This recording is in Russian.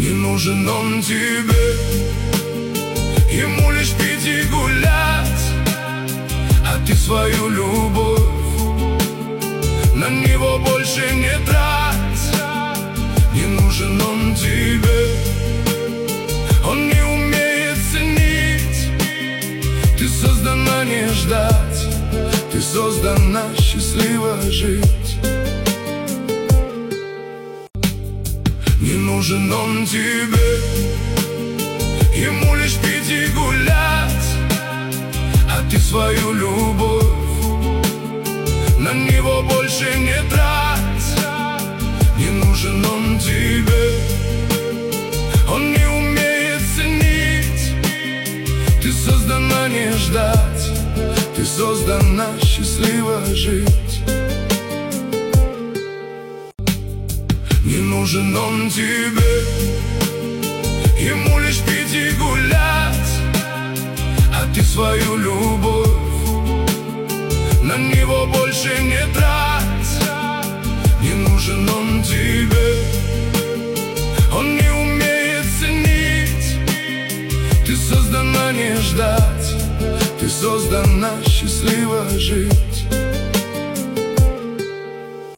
Не нужен он тебе, ему лишь пить и гулять, а ты свою любовь на него больше не трать. Не нужен он тебе, он не умеет ценить. Ты создана не ждать, ты создана счастливо жить. Не нужен он тебе, ему лишь пить и гулять, а ты свою любовь на него больше не трать. Не нужен он тебе, он не умеет ценить. Ты создана не ждать, ты создана счастливо жить. Не нужен он тебе, ему лишь пить и гулять, а ты свою любовь на него больше не трать. Не нужен он тебе, он не умеет ценить. Ты создана не ждать, ты создана счастливо жить.